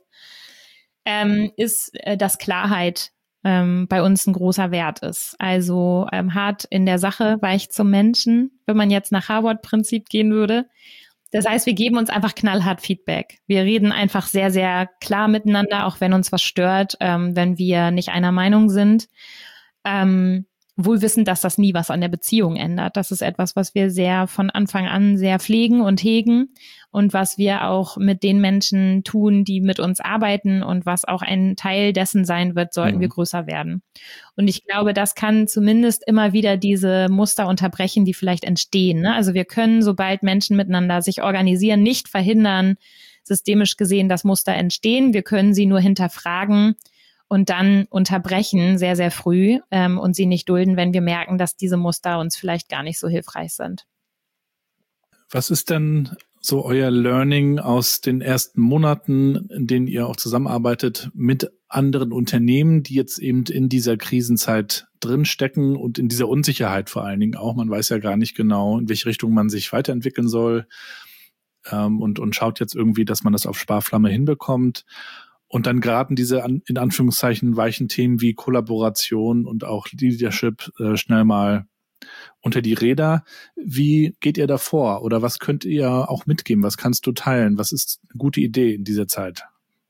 ähm, ist, äh, dass Klarheit Ähm, bei uns ein großer Wert ist. Also ähm, hart in der Sache, weich zum Menschen, wenn man jetzt nach Harvard-Prinzip gehen würde. Das heißt, wir geben uns einfach knallhart Feedback. Wir reden einfach sehr, sehr klar miteinander, auch wenn uns was stört, ähm, wenn wir nicht einer Meinung sind. Ähm, wohl wissend, dass das nie was an der Beziehung ändert. Das ist etwas, was wir sehr von Anfang an sehr pflegen und hegen und was wir auch mit den Menschen tun, die mit uns arbeiten und was auch ein Teil dessen sein wird, sollten mhm. wir größer werden. Und ich glaube, das kann zumindest immer wieder diese Muster unterbrechen, die vielleicht entstehen. Ne? Also wir können, sobald Menschen miteinander sich organisieren, nicht verhindern, systemisch gesehen, dass Muster entstehen. Wir können sie nur hinterfragen und dann unterbrechen sehr, sehr früh ähm, und sie nicht dulden, wenn wir merken, dass diese Muster uns vielleicht gar nicht so hilfreich sind. Was ist denn so euer Learning aus den ersten Monaten, in denen ihr auch zusammenarbeitet mit anderen Unternehmen, die jetzt eben in dieser Krisenzeit drinstecken und in dieser Unsicherheit vor allen Dingen auch? Man weiß ja gar nicht genau, in welche Richtung man sich weiterentwickeln soll ähm, und, und schaut jetzt irgendwie, dass man das auf Sparflamme hinbekommt. Und dann geraten diese in Anführungszeichen weichen Themen wie Kollaboration und auch Leadership äh, schnell mal unter die Räder. Wie geht ihr da vor? Oder was könnt ihr auch mitgeben? Was kannst du teilen? Was ist eine gute Idee in dieser Zeit?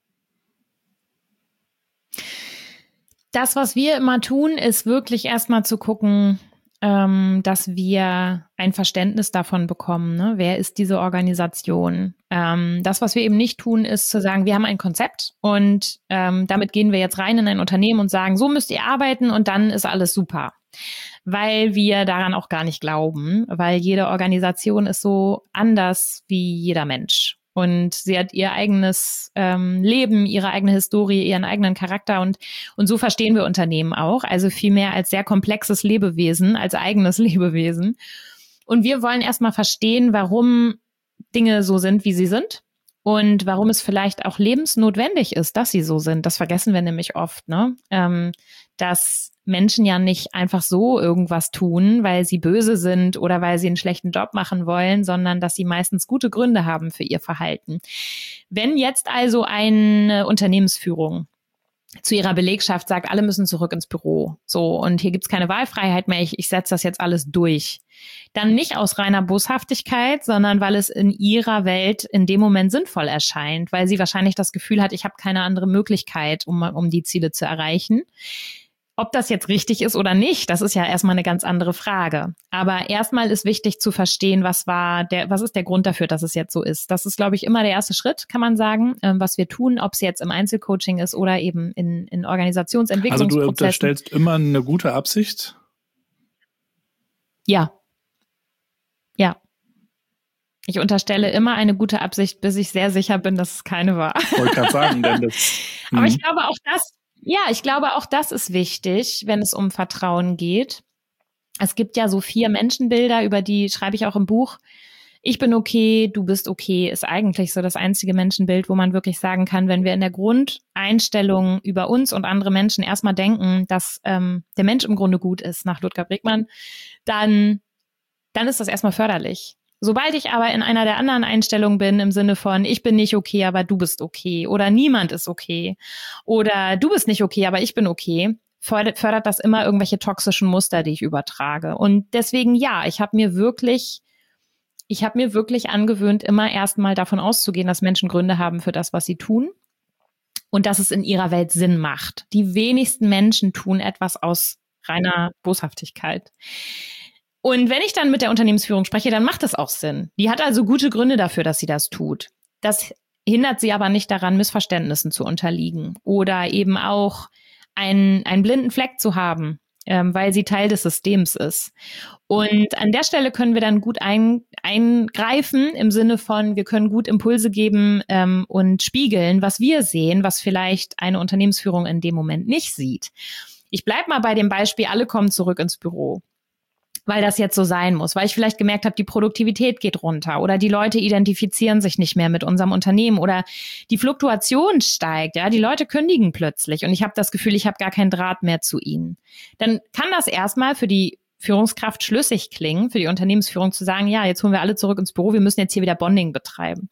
Das, was wir immer tun, ist wirklich erstmal zu gucken, ähm, dass wir ein Verständnis davon bekommen, ne? Wer ist diese Organisation? Ähm, das, was wir eben nicht tun, ist zu sagen, wir haben ein Konzept und ähm, damit gehen wir jetzt rein in ein Unternehmen und sagen, so müsst ihr arbeiten und dann ist alles super. Weil wir daran auch gar nicht glauben, weil jede Organisation ist so anders wie jeder Mensch. Und sie hat ihr eigenes ähm, Leben, ihre eigene Historie, ihren eigenen Charakter und und so verstehen wir Unternehmen auch. Also viel mehr als sehr komplexes Lebewesen, als eigenes Lebewesen. Und wir wollen erstmal verstehen, warum Dinge so sind, wie sie sind und warum es vielleicht auch lebensnotwendig ist, dass sie so sind. Das vergessen wir nämlich oft, ne? Ähm, dass Menschen ja nicht einfach so irgendwas tun, weil sie böse sind oder weil sie einen schlechten Job machen wollen, sondern dass sie meistens gute Gründe haben für ihr Verhalten. Wenn jetzt also eine Unternehmensführung zu ihrer Belegschaft sagt, alle müssen zurück ins Büro, so, und hier gibt's keine Wahlfreiheit mehr, ich, ich setze das jetzt alles durch, dann nicht aus reiner Boshaftigkeit, sondern weil es in ihrer Welt in dem Moment sinnvoll erscheint, weil sie wahrscheinlich das Gefühl hat, ich habe keine andere Möglichkeit, um, um die Ziele zu erreichen. Ob das jetzt richtig ist oder nicht, das ist ja erstmal eine ganz andere Frage. Aber erstmal ist wichtig zu verstehen, was war der, was ist der Grund dafür, dass es jetzt so ist. Das ist, glaube ich, immer der erste Schritt, kann man sagen, ähm, was wir tun, ob es jetzt im Einzelcoaching ist oder eben in, in Organisationsentwicklungsprozessen. Also du unterstellst immer eine gute Absicht? Ja. Ja. Ich unterstelle immer eine gute Absicht, bis ich sehr sicher bin, dass es keine war. Ich wollte gerade sagen, denn das. Aber ich glaube auch das. Ja, ich glaube, auch das ist wichtig, wenn es um Vertrauen geht. Es gibt ja so vier Menschenbilder, über die schreibe ich auch im Buch. Ich bin okay, du bist okay, ist eigentlich so das einzige Menschenbild, wo man wirklich sagen kann, wenn wir in der Grundeinstellung über uns und andere Menschen erstmal denken, dass ähm, der Mensch im Grunde gut ist, nach Ludger Bregmann, dann, dann ist das erstmal förderlich. Sobald ich aber in einer der anderen Einstellungen bin, im Sinne von, ich bin nicht okay, aber du bist okay, oder niemand ist okay, oder du bist nicht okay, aber ich bin okay, fördert das immer irgendwelche toxischen Muster, die ich übertrage. Und deswegen, ja, ich habe mir wirklich, ich habe mir wirklich angewöhnt, immer erstmal davon auszugehen, dass Menschen Gründe haben für das, was sie tun und dass es in ihrer Welt Sinn macht. Die wenigsten Menschen tun etwas aus reiner Boshaftigkeit. Und wenn ich dann mit der Unternehmensführung spreche, dann macht es auch Sinn. Die hat also gute Gründe dafür, dass sie das tut. Das hindert sie aber nicht daran, Missverständnissen zu unterliegen oder eben auch einen, einen blinden Fleck zu haben, ähm, weil sie Teil des Systems ist. Und an der Stelle können wir dann gut ein, eingreifen im Sinne von, wir können gut Impulse geben ähm, und spiegeln, was wir sehen, was vielleicht eine Unternehmensführung in dem Moment nicht sieht. Ich bleib mal bei dem Beispiel, alle kommen zurück ins Büro, weil das jetzt so sein muss, weil ich vielleicht gemerkt habe, die Produktivität geht runter oder die Leute identifizieren sich nicht mehr mit unserem Unternehmen oder die Fluktuation steigt, ja, die Leute kündigen plötzlich und ich habe das Gefühl, ich habe gar keinen Draht mehr zu ihnen. Dann kann das erstmal für die Führungskraft schlüssig klingen, für die Unternehmensführung zu sagen, ja, jetzt holen wir alle zurück ins Büro, wir müssen jetzt hier wieder Bonding betreiben.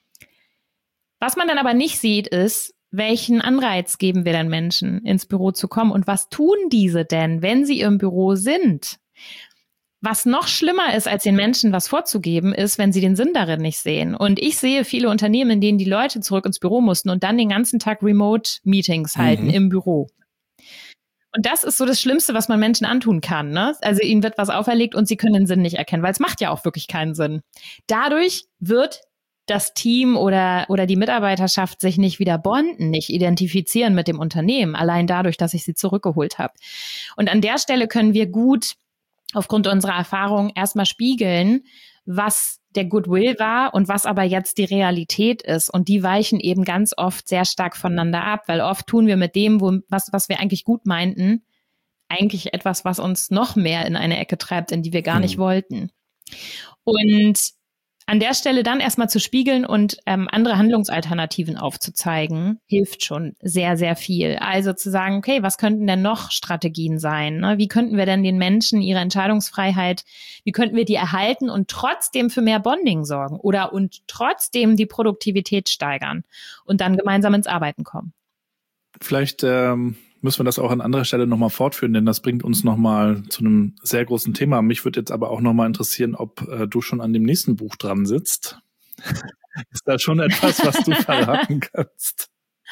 Was man dann aber nicht sieht, ist, welchen Anreiz geben wir denn Menschen, ins Büro zu kommen und was tun diese denn, wenn sie im Büro sind? Was noch schlimmer ist, als den Menschen was vorzugeben, ist, wenn sie den Sinn darin nicht sehen. Und ich sehe viele Unternehmen, in denen die Leute zurück ins Büro mussten und dann den ganzen Tag Remote-Meetings halten mhm. im Büro. Und das ist so das Schlimmste, was man Menschen antun kann, ne? Also ihnen wird was auferlegt und sie können den Sinn nicht erkennen, weil es macht ja auch wirklich keinen Sinn. Dadurch wird das Team oder, oder die Mitarbeiterschaft sich nicht wieder bonden, nicht identifizieren mit dem Unternehmen, allein dadurch, dass ich sie zurückgeholt habe. Und an der Stelle können wir gut aufgrund unserer Erfahrung erstmal spiegeln, was der Goodwill war und was aber jetzt die Realität ist. Und die weichen eben ganz oft sehr stark voneinander ab, weil oft tun wir mit dem, wo, was, was wir eigentlich gut meinten, eigentlich etwas, was uns noch mehr in eine Ecke treibt, in die wir gar hm. nicht wollten. Und an der Stelle dann erstmal zu spiegeln und ähm, andere Handlungsalternativen aufzuzeigen, hilft schon sehr, sehr viel. Also zu sagen, okay, was könnten denn noch Strategien sein? Ne? Wie könnten wir denn den Menschen ihre Entscheidungsfreiheit, wie könnten wir die erhalten und trotzdem für mehr Bonding sorgen oder und trotzdem die Produktivität steigern und dann gemeinsam ins Arbeiten kommen? Vielleicht ähm müssen wir das auch an anderer Stelle nochmal fortführen, denn das bringt uns nochmal zu einem sehr großen Thema. Mich würde jetzt aber auch nochmal interessieren, ob äh, du schon an dem nächsten Buch dran sitzt. Ist da schon etwas, was du verraten kannst?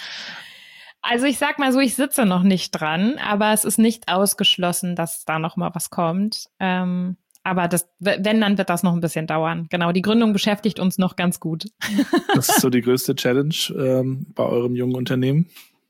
Also ich sag mal so, ich sitze noch nicht dran, aber es ist nicht ausgeschlossen, dass da noch mal was kommt. Ähm, aber das, wenn, dann wird das noch ein bisschen dauern. Genau, die Gründung beschäftigt uns noch ganz gut. Das ist so die größte Challenge ähm, bei eurem jungen Unternehmen?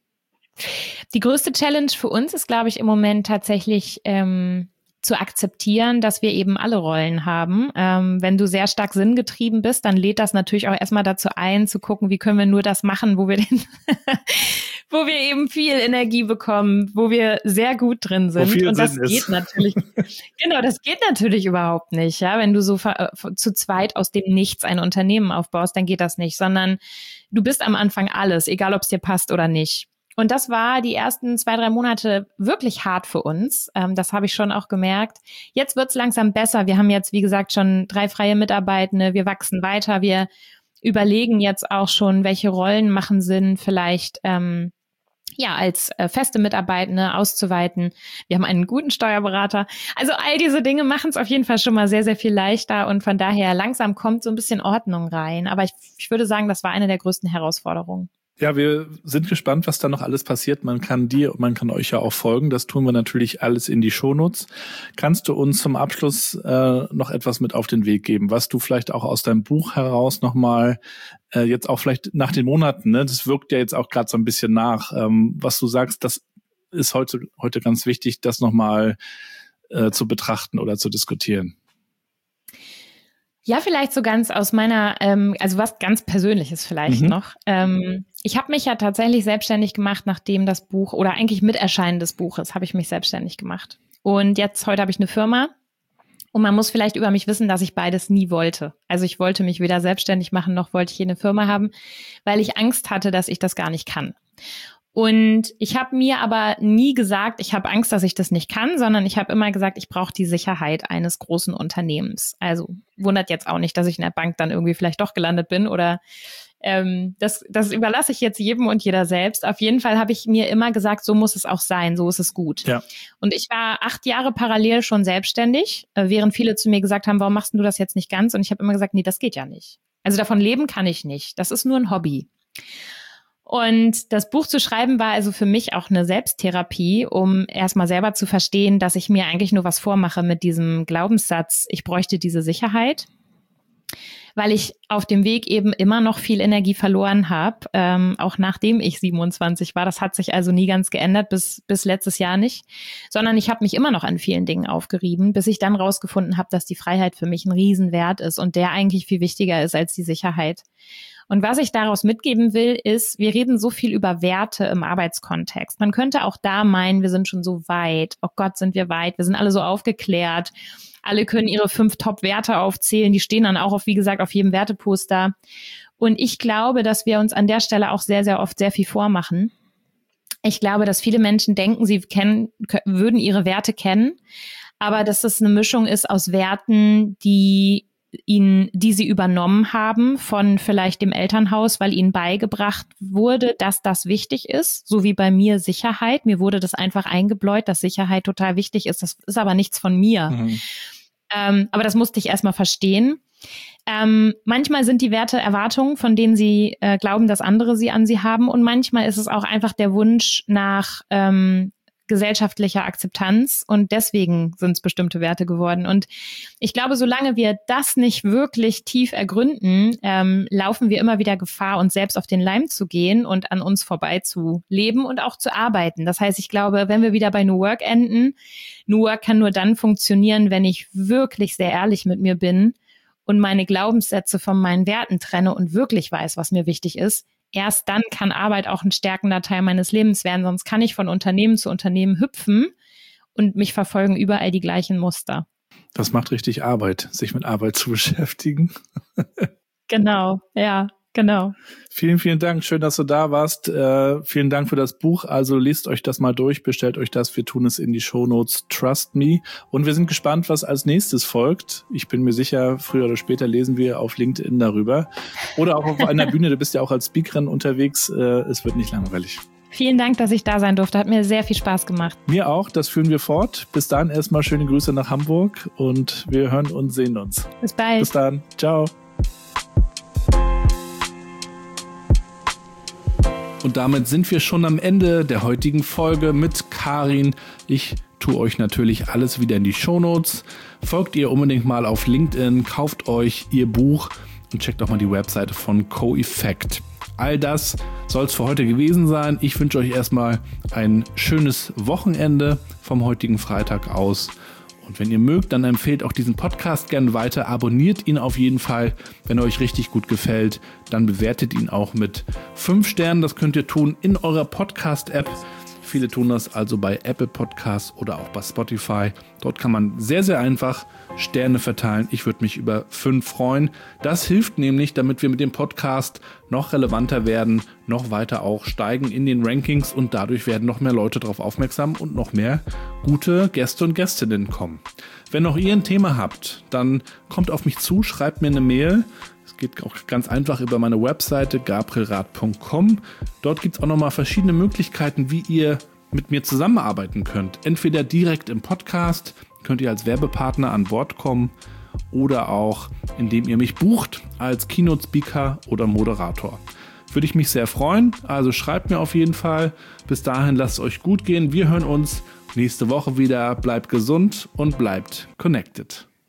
Die größte Challenge für uns ist, glaube ich, im Moment tatsächlich ähm, zu akzeptieren, dass wir eben alle Rollen haben. Ähm, wenn du sehr stark sinngetrieben bist, dann lädt das natürlich auch erstmal dazu ein, zu gucken, wie können wir nur das machen, wo wir den wo wir eben viel Energie bekommen, wo wir sehr gut drin sind. Und das geht ist. natürlich, genau, das geht natürlich überhaupt nicht, ja. Wenn du so äh, zu zweit aus dem Nichts ein Unternehmen aufbaust, dann geht das nicht, sondern du bist am Anfang alles, egal ob es dir passt oder nicht. Und das war die ersten zwei, drei Monate wirklich hart für uns. Ähm, das habe ich schon auch gemerkt. Jetzt wird's langsam besser. Wir haben jetzt, wie gesagt, schon drei freie Mitarbeitende. Wir wachsen weiter. Wir überlegen jetzt auch schon, welche Rollen machen Sinn, vielleicht ähm, ja als äh, feste Mitarbeitende auszuweiten. Wir haben einen guten Steuerberater. Also all diese Dinge machen es auf jeden Fall schon mal sehr, sehr viel leichter. Und von daher langsam kommt so ein bisschen Ordnung rein. Aber ich, ich würde sagen, das war eine der größten Herausforderungen. Ja, wir sind gespannt, was da noch alles passiert. Man kann dir und man kann euch ja auch folgen. Das tun wir natürlich alles in die Shownotes. Kannst du uns zum Abschluss äh, noch etwas mit auf den Weg geben, was du vielleicht auch aus deinem Buch heraus nochmal, äh, jetzt auch vielleicht nach den Monaten, ne, das wirkt ja jetzt auch gerade so ein bisschen nach, ähm, was du sagst, das ist heute heute ganz wichtig, das nochmal äh, zu betrachten oder zu diskutieren. Ja, vielleicht so ganz aus meiner, ähm, also was ganz Persönliches vielleicht mhm. noch. Ähm, ich habe mich ja tatsächlich selbstständig gemacht, nachdem das Buch oder eigentlich mit Erscheinen des Buches habe ich mich selbstständig gemacht. Und jetzt, heute habe ich eine Firma und man muss vielleicht über mich wissen, dass ich beides nie wollte. Also ich wollte mich weder selbstständig machen, noch wollte ich hier eine Firma haben, weil ich Angst hatte, dass ich das gar nicht kann. Und ich habe mir aber nie gesagt, ich habe Angst, dass ich das nicht kann, sondern ich habe immer gesagt, ich brauche die Sicherheit eines großen Unternehmens. Also wundert jetzt auch nicht, dass ich in der Bank dann irgendwie vielleicht doch gelandet bin oder ähm, das, das überlasse ich jetzt jedem und jeder selbst. Auf jeden Fall habe ich mir immer gesagt, so muss es auch sein, so ist es gut. Ja. Und ich war acht Jahre parallel schon selbstständig, äh, während viele zu mir gesagt haben, warum machst du das jetzt nicht ganz? Und ich habe immer gesagt, nee, das geht ja nicht. Also davon leben kann ich nicht. Das ist nur ein Hobby. Und das Buch zu schreiben war also für mich auch eine Selbsttherapie, um erstmal selber zu verstehen, dass ich mir eigentlich nur was vormache mit diesem Glaubenssatz, ich bräuchte diese Sicherheit, weil ich auf dem Weg eben immer noch viel Energie verloren habe, ähm, auch nachdem ich siebenundzwanzig war. Das hat sich also nie ganz geändert, bis bis letztes Jahr nicht, sondern ich habe mich immer noch an vielen Dingen aufgerieben, bis ich dann rausgefunden habe, dass die Freiheit für mich ein Riesenwert ist und der eigentlich viel wichtiger ist als die Sicherheit. Und was ich daraus mitgeben will, ist, wir reden so viel über Werte im Arbeitskontext. Man könnte auch da meinen, wir sind schon so weit. Oh Gott, sind wir weit. Wir sind alle so aufgeklärt. Alle können ihre fünf Top-Werte aufzählen. Die stehen dann auch, auf, wie gesagt, auf jedem Werteposter. Und ich glaube, dass wir uns an der Stelle auch sehr, sehr oft sehr viel vormachen. Ich glaube, dass viele Menschen denken, sie kennen, würden ihre Werte kennen, aber dass es eine Mischung ist aus Werten, die ihnen, die sie übernommen haben von vielleicht dem Elternhaus, weil ihnen beigebracht wurde, dass das wichtig ist, so wie bei mir Sicherheit. Mir wurde das einfach eingebläut, dass Sicherheit total wichtig ist. Das ist aber nichts von mir. Mhm. Ähm, aber das musste ich erstmal verstehen. Ähm, manchmal sind die Werte Erwartungen, von denen sie äh, glauben, dass andere sie an sie haben. Und manchmal ist es auch einfach der Wunsch nach ähm, gesellschaftlicher Akzeptanz und deswegen sind es bestimmte Werte geworden. Und ich glaube, solange wir das nicht wirklich tief ergründen, ähm, laufen wir immer wieder Gefahr, uns selbst auf den Leim zu gehen und an uns vorbei zu leben und auch zu arbeiten. Das heißt, ich glaube, wenn wir wieder bei New Work enden, New Work kann nur dann funktionieren, wenn ich wirklich sehr ehrlich mit mir bin und meine Glaubenssätze von meinen Werten trenne und wirklich weiß, was mir wichtig ist. Erst dann kann Arbeit auch ein stärkender Teil meines Lebens werden, sonst kann ich von Unternehmen zu Unternehmen hüpfen und mich verfolgen überall die gleichen Muster. Das macht richtig Arbeit, sich mit Arbeit zu beschäftigen. Genau, ja, genau. Vielen, vielen Dank. Schön, dass du da warst. Äh, vielen Dank für das Buch. Also lest euch das mal durch, bestellt euch das. Wir tun es in die Shownotes. Trust me. Und wir sind gespannt, was als nächstes folgt. Ich bin mir sicher, früher oder später lesen wir auf LinkedIn darüber. Oder auch auf einer Bühne. Du bist ja auch als Speakerin unterwegs. Äh, es wird nicht langweilig. Vielen Dank, dass ich da sein durfte. Hat mir sehr viel Spaß gemacht. Mir auch. Das führen wir fort. Bis dann erstmal schöne Grüße nach Hamburg und wir hören und sehen uns. Bis bald. Bis dann. Ciao. Und damit sind wir schon am Ende der heutigen Folge mit Karin. Ich tue euch natürlich alles wieder in die Shownotes. Folgt ihr unbedingt mal auf LinkedIn, kauft euch ihr Buch und checkt auch mal die Webseite von Co-Effect. All das soll es für heute gewesen sein. Ich wünsche euch erstmal ein schönes Wochenende vom heutigen Freitag aus. Und wenn ihr mögt, dann empfehlt auch diesen Podcast gerne weiter. Abonniert ihn auf jeden Fall. Wenn er euch richtig gut gefällt, dann bewertet ihn auch mit fünf Sternen. Das könnt ihr tun in eurer Podcast-App. Viele tun das also bei Apple Podcasts oder auch bei Spotify. Dort kann man sehr, sehr einfach Sterne verteilen. Ich würde mich über fünf freuen. Das hilft nämlich, damit wir mit dem Podcast noch relevanter werden, noch weiter auch steigen in den Rankings und dadurch werden noch mehr Leute darauf aufmerksam und noch mehr gute Gäste und Gästinnen kommen. Wenn auch ihr ein Thema habt, dann kommt auf mich zu, schreibt mir eine Mail. Es geht auch ganz einfach über meine Webseite gabrielrath punkt com. Dort gibt es auch nochmal verschiedene Möglichkeiten, wie ihr mit mir zusammenarbeiten könnt. Entweder direkt im Podcast, könnt ihr als Werbepartner an Bord kommen oder auch indem ihr mich bucht als Keynote-Speaker oder Moderator. Würde ich mich sehr freuen, also schreibt mir auf jeden Fall. Bis dahin lasst es euch gut gehen. Wir hören uns nächste Woche wieder. Bleibt gesund und bleibt connected.